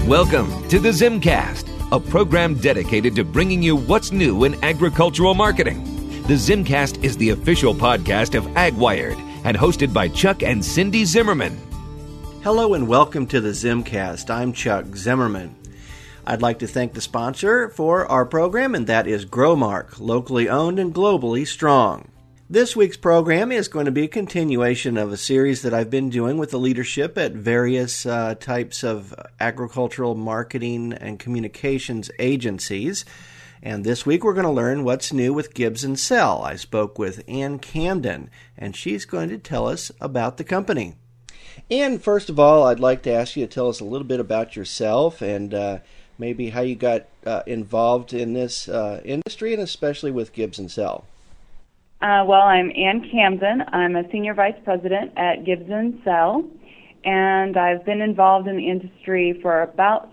Welcome to the Zimcast, a program dedicated to bringing you what's new in agricultural marketing. The Zimcast is the official podcast of AgWired and hosted by Chuck and Cindy Zimmerman. Hello and welcome to the Zimcast. I'm Chuck Zimmerman. I'd like to thank the sponsor for our program, and that is Growmark, locally owned and globally strong. This week's program is going to be a continuation of a series that I've been doing with the leadership at various types of agricultural marketing and communications agencies. And this week we're going to learn what's new with Gibbs & Sell. I spoke with Ann Camden, and she's going to tell us about the company. Ann, first of all, I'd like to ask you to tell us a little bit about yourself and maybe how you got involved in this industry, and especially with Gibbs & Sell. Well, I'm Ann Camden. I'm a Senior Vice President at Gibbs & Sell, and I've been involved in the industry for about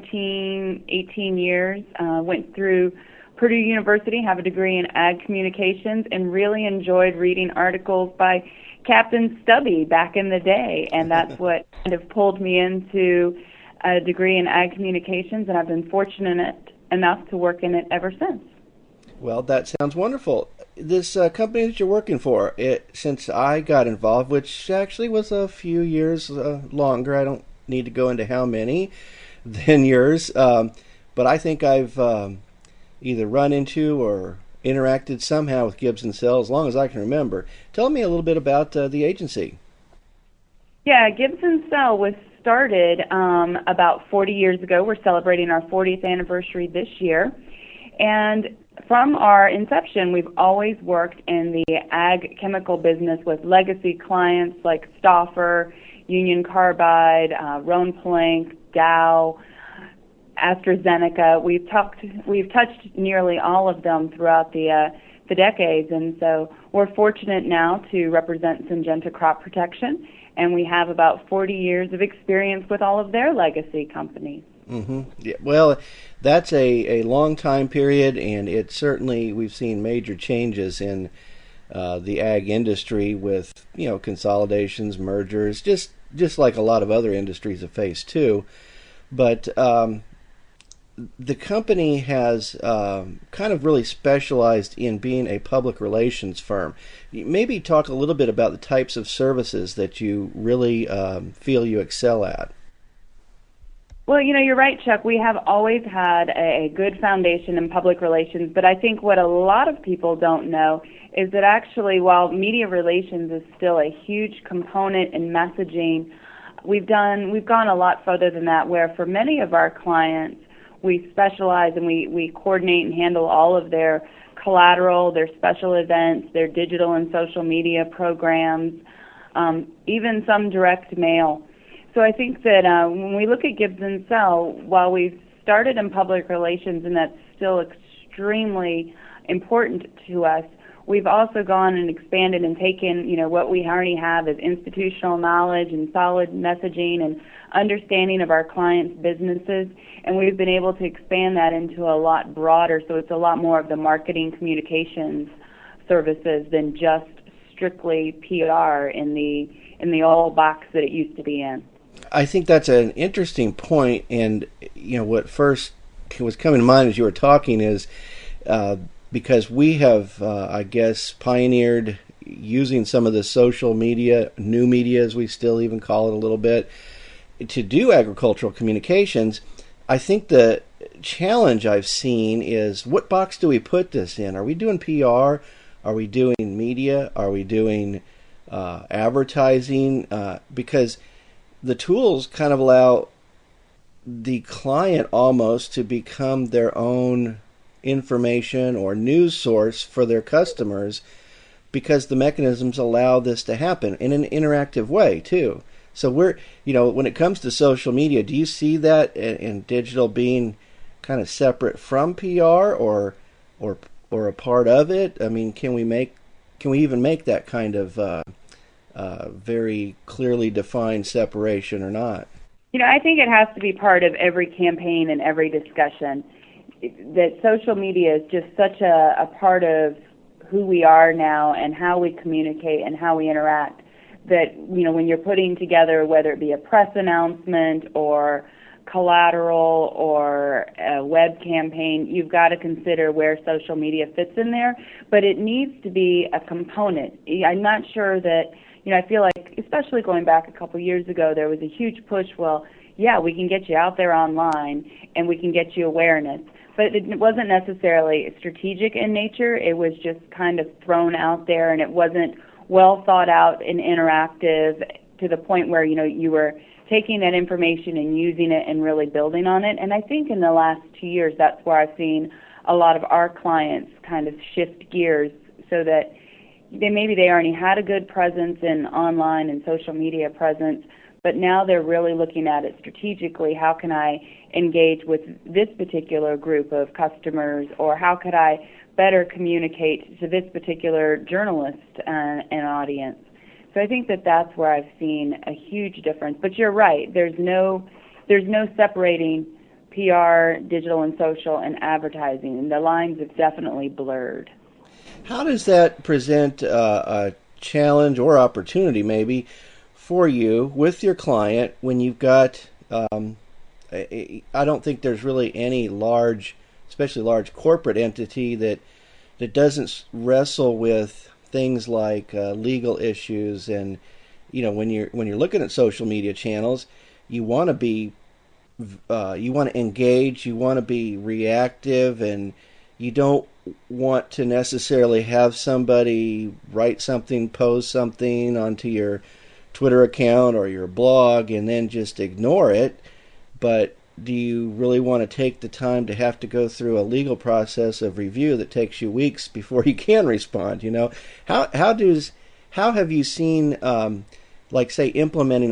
18 years. Went through Purdue University, have a degree in Ag Communications, and really enjoyed reading articles by Captain Stubby back in the day, and that's what kind of pulled me into a degree in Ag Communications, and I've been fortunate enough to work in it ever since. Well, that sounds wonderful. This company that you're working for, since I got involved, which actually was a few years longer, I don't need to go into how many than yours, but I think I've either run into or interacted somehow with Gibbs & Sell as long as I can remember. Tell me a little bit about the agency. Yeah, Gibbs & Sell was started about 40 years ago. We're celebrating our 40th anniversary this year, and from our inception, we've always worked in the ag chemical business with legacy clients like Stauffer, Union Carbide, Rhone-Poulenc, Dow, AstraZeneca. We've touched nearly all of them throughout the decades, and so we're fortunate now to represent Syngenta Crop Protection, and we have about 40 years of experience with all of their legacy companies. Mm-hmm. Yeah, well, that's a long time period, and it certainly we've seen major changes in the ag industry with consolidations, mergers, just like a lot of other industries have faced too. But the company has kind of really specialized in being a public relations firm. Maybe talk a little bit about the types of services that you really feel you excel at. Well, you're right, Chuck. We have always had a good foundation in public relations, but I think what a lot of people don't know is that actually while media relations is still a huge component in messaging, we've gone a lot further than that, where for many of our clients, we specialize and we coordinate and handle all of their collateral, their special events, their digital and social media programs, even some direct mail. So I think that when we look at Gibbs & Sell, while we've started in public relations, and that's still extremely important to us, we've also gone and expanded and taken, what we already have as institutional knowledge and solid messaging and understanding of our clients' businesses, and we've been able to expand that into a lot broader, so it's a lot more of the marketing communications services than just strictly PR in the old box that it used to be in. I think that's an interesting point, and what first was coming to mind as you were talking is because we have, I guess, pioneered using some of the social media, new media as we still even call it a little bit, to do agricultural communications. I think the challenge I've seen is what box do we put this in? Are we doing PR? Are we doing media? Are we doing advertising? Because the tools kind of allow the client almost to become their own information or news source for their customers, because the mechanisms allow this to happen in an interactive way too. So when it comes to social media, do you see that in digital being kind of separate from PR or a part of it? I mean, can we even make that kind of very clearly defined separation or not? I think it has to be part of every campaign and every discussion. That social media is just such a part of who we are now and how we communicate and how we interact, that when you're putting together, whether it be a press announcement or collateral or a web campaign, you've got to consider where social media fits in there, but it needs to be a component. I'm not sure that, I feel like, especially going back a couple years ago, there was a huge push, well, yeah, we can get you out there online and we can get you awareness, but it wasn't necessarily strategic in nature. It was just kind of thrown out there, and it wasn't well thought out and interactive to the point where, you were taking that information and using it and really building on it. And I think in the last 2 years, that's where I've seen a lot of our clients kind of shift gears so that they already had a good presence in online and social media presence, but now they're really looking at it strategically. How can I engage with this particular group of customers, or how could I better communicate to this particular journalist and audience? So I think that that's where I've seen a huge difference. But you're right. There's no separating PR, digital and social, and advertising. The lines have definitely blurred. How does that present a challenge or opportunity maybe for you with your client when you've got, I don't think there's really any large, especially large corporate entity that doesn't wrestle with things like legal issues, and when you're looking at social media channels, you want to engage, you want to be reactive, and you don't want to necessarily have somebody write something, post something onto your Twitter account or your blog and then just ignore it. But do you really want to take the time to have to go through a legal process of review that takes you weeks before you can respond? How have you seen, like say, implementing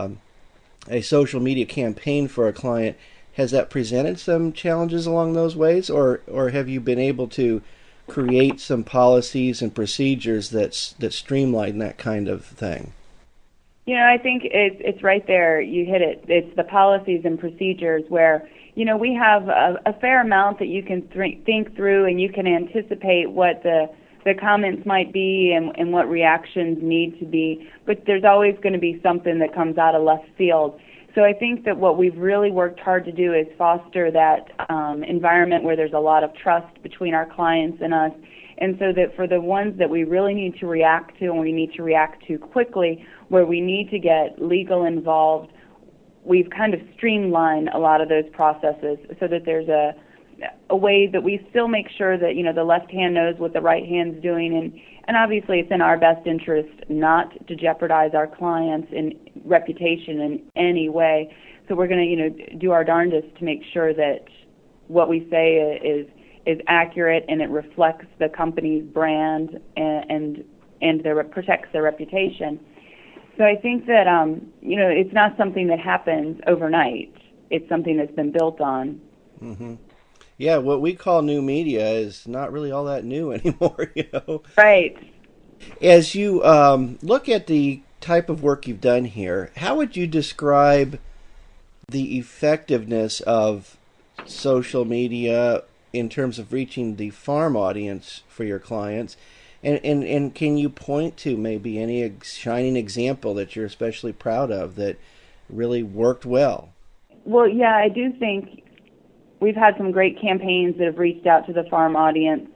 a social media campaign for a client? Has that presented some challenges along those ways, or have you been able to create some policies and procedures that streamline that kind of thing? I think it's right there. You hit it. It's the policies and procedures where, we have a fair amount that you can think through, and you can anticipate what the comments might be and what reactions need to be. But there's always going to be something that comes out of left field. So I think that what we've really worked hard to do is foster that environment where there's a lot of trust between our clients and us. And so that for the ones that we really need to react to, and we need to react to quickly, where we need to get legal involved, we've kind of streamlined a lot of those processes so that there's a way that we still make sure that, the left hand knows what the right hand's doing. And obviously it's in our best interest not to jeopardize our clients' reputation in any way. So we're going to, do our darndest to make sure that what we say is accurate and it reflects the company's brand and protects their reputation. So I think that it's not something that happens overnight. It's something that's been built on. Mm-hmm. Yeah, what we call new media is not really all that new anymore. Right. As you look at the type of work you've done here, how would you describe the effectiveness of social media in terms of reaching the farm audience for your clients? And can you point to maybe any shining example that you're especially proud of that really worked well? Well, yeah, I do think we've had some great campaigns that have reached out to the farm audience.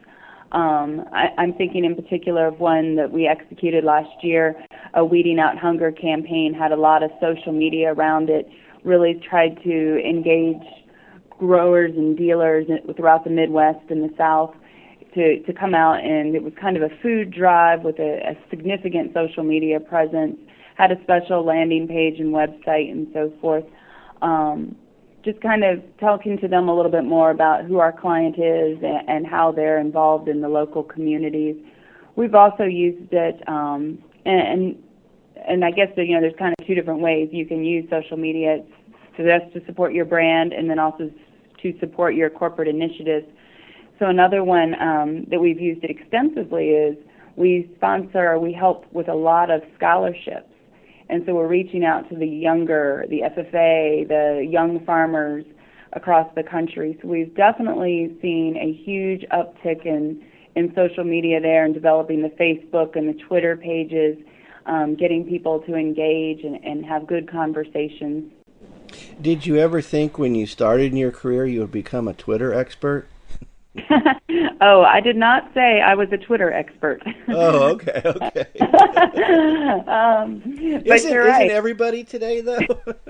I'm thinking in particular of one that we executed last year, a Weeding Out Hunger campaign, had a lot of social media around it, really tried to engage growers and dealers throughout the Midwest and the South to come out, and it was kind of a food drive with a significant social media presence, had a special landing page and website and so forth. Just kind of talking to them a little bit more about who our client is and how they're involved in the local communities. We've also used it, and I guess that, there's kind of two different ways you can use social media to support your brand and then also to support your corporate initiatives. So another one that we've used it extensively is we help with a lot of scholarships. And so we're reaching out to the FFA, the young farmers across the country. So we've definitely seen a huge uptick in social media there and developing the Facebook and the Twitter pages, getting people to engage and have good conversations. Did you ever think when you started in your career you would become a Twitter expert? Oh, I did not say I was a Twitter expert. Oh, okay. But you're right. Isn't everybody today, though?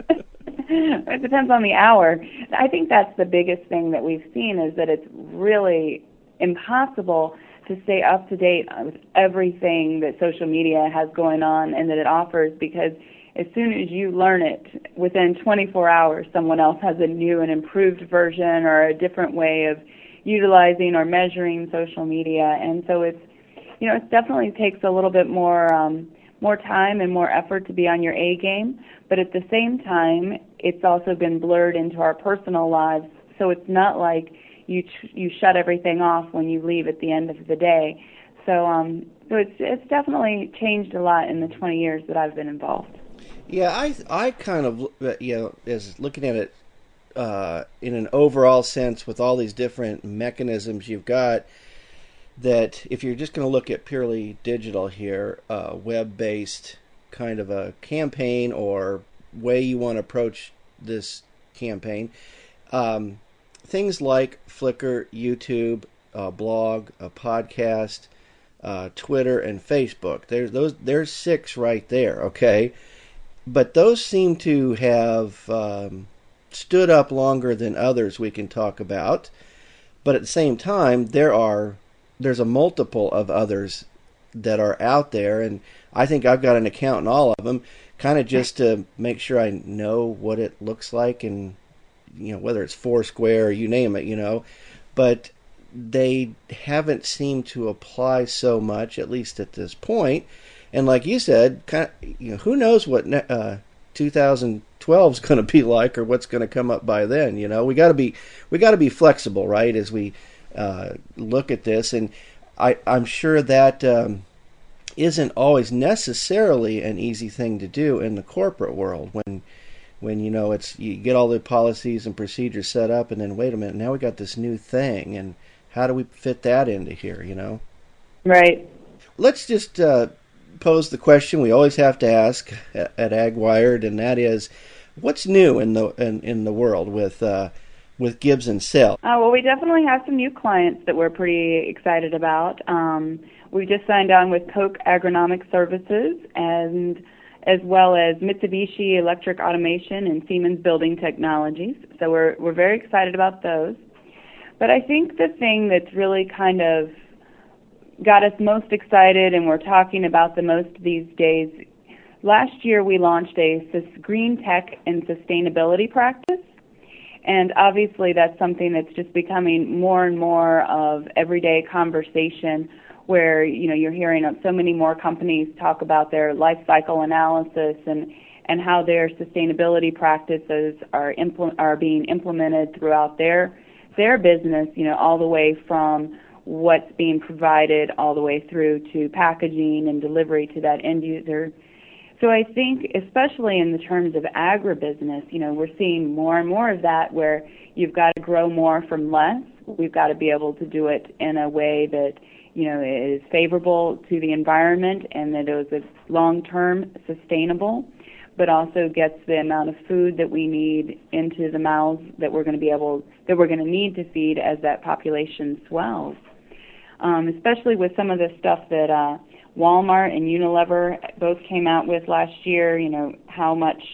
It depends on the hour. I think that's the biggest thing that we've seen is that it's really impossible to stay up to date with everything that social media has going on and that it offers, because as soon as you learn it, within 24 hours, someone else has a new and improved version or a different way of utilizing or measuring social media. And so it definitely takes a little bit more time and more effort to be on your A game. But at the same time, it's also been blurred into our personal lives. So it's not like you shut everything off when you leave at the end of the day. So it's definitely changed a lot in the 20 years that I've been involved. Yeah, I kind of, as looking at it in an overall sense with all these different mechanisms you've got, that if you're just going to look at purely digital here, web-based kind of a campaign or way you want to approach this campaign, things like Flickr, YouTube, blog, a podcast, Twitter, and Facebook. There's 6 right there, okay? But those seem to have stood up longer than others we can talk about. But at the same time, there's a multiple of others that are out there, and I think I've got an account in all of them, kind of just to make sure I know what it looks like, and whether it's Foursquare or you name it, but they haven't seemed to apply so much, at least at this point. And like you said, who knows what 2012 is going to be like, or what's going to come up by then? We got to be flexible, right? As we look at this, and I'm sure that isn't always necessarily an easy thing to do in the corporate world. When you get all the policies and procedures set up, and then wait a minute, now we got this new thing, and how do we fit that into here? Right. Let's just pose the question we always have to ask at AgWired, and that is, what's new in the world with Gibbs & Sell? Well, we definitely have some new clients that we're pretty excited about. We just signed on with Koch Agronomic Services, and as well as Mitsubishi Electric Automation and Siemens Building Technologies. So we're very excited about those. But I think the thing that's really kind of got us most excited and we're talking about the most these days, last year we launched a green tech and sustainability practice. And obviously that's something that's just becoming more and more of everyday conversation, where you're hearing of so many more companies talk about their life cycle analysis and how their sustainability practices are being implemented throughout their business, all the way from what's being provided all the way through to packaging and delivery to that end user. So I think, especially in the terms of agribusiness, we're seeing more and more of that, where you've got to grow more from less. We've got to be able to do it in a way that, is favorable to the environment and that it is long-term sustainable, but also gets the amount of food that we need into the mouths that we're going to need to feed as that population swells. Especially with some of the stuff that Walmart and Unilever both came out with last year, how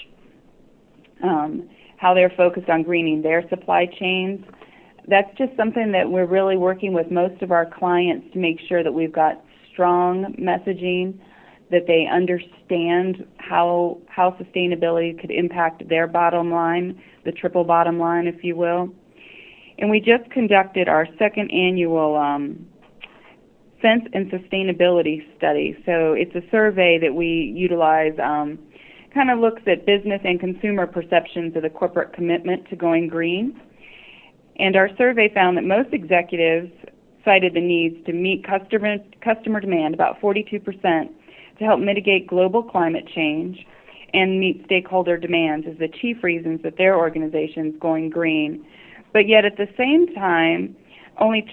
they're focused on greening their supply chains. That's just something that we're really working with most of our clients to make sure that we've got strong messaging, that they understand how sustainability could impact their bottom line, the triple bottom line, if you will. And we just conducted our second annual Sense and Sustainability Study. So it's a survey that we utilize, kind of looks at business and consumer perceptions of the corporate commitment to going green. And our survey found that most executives cited the needs to meet customer demand, about 42%, to help mitigate global climate change and meet stakeholder demands as the chief reasons that their organization's going green. But yet at the same time, only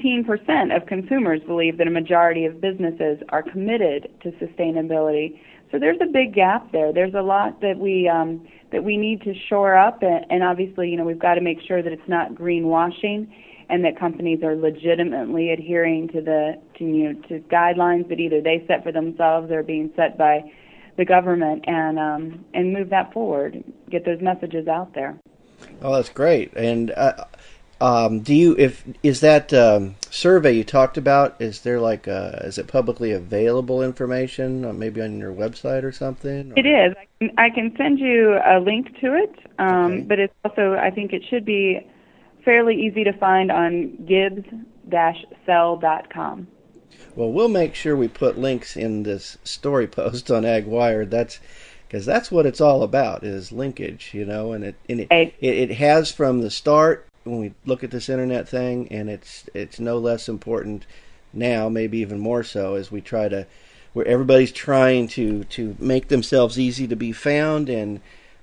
17% of consumers believe that a majority of businesses are committed to sustainability. So there's a big gap there. There's a lot that we need to shore up, and obviously, we've got to make sure that it's not greenwashing, and that companies are legitimately adhering to to guidelines that either they set for themselves or are being set by the government, and move that forward, get those messages out there. Oh, that's great. And is that survey you talked about, is there is it publicly available information, maybe on your website or something? Or? It is. I can send you a link to it, Okay. but it's also, I think it should be fairly easy to find on gibbs-cell.com. Well, we'll make sure we put links in this story post on AgWired. Because that's what it's all about, is linkage, and it has from the start when we look at this internet thing, and it's no less important now, maybe even more so, as we try to, where everybody's trying to make themselves easy to be found and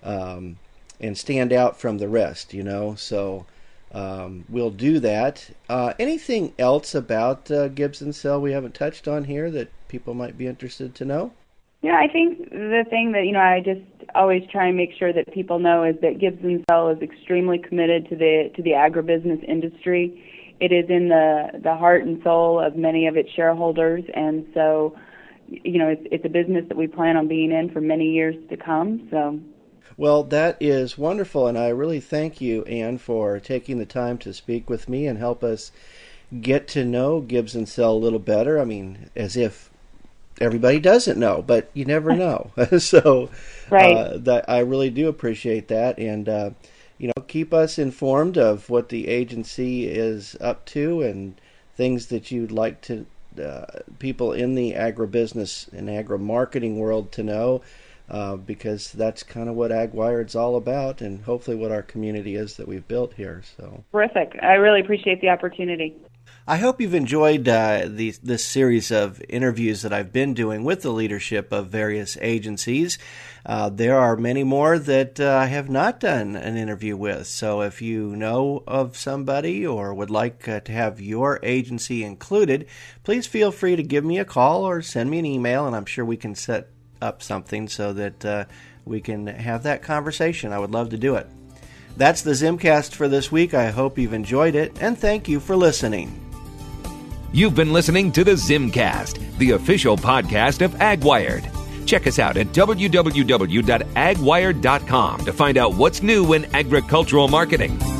stand out from the rest, So we'll do that. Anything else about Gibbs & Cell we haven't touched on here that people might be interested to know? Yeah, I think the thing that, I just always try and make sure that people know is that Gibbs & Cell is extremely committed to the agribusiness industry. It is in the heart and soul of many of its shareholders, and so, it's a business that we plan on being in for many years to come, so... Well, that is wonderful, and I really thank you, Ann, for taking the time to speak with me and help us get to know Gibbs & Cell a little better. I mean, as if everybody doesn't know, but you never know. So right. I really do appreciate that, and keep us informed of what the agency is up to and things that you'd like to people in the agribusiness and agri-marketing world to know. Because that's kind of what AgWired's all about, and hopefully what our community is that we've built here. So terrific. I really appreciate the opportunity. I hope you've enjoyed this series of interviews that I've been doing with the leadership of various agencies. There are many more that I have not done an interview with. So if you know of somebody or would like to have your agency included, please feel free to give me a call or send me an email, and I'm sure we can set up something so that we can have that conversation. I would love to do it. That's the Zimcast for this week. I hope you've enjoyed it, and thank you for listening. You've been listening to the Zimcast, the official podcast of AgWired. Check us out at www.agwired.com to find out what's new in agricultural marketing.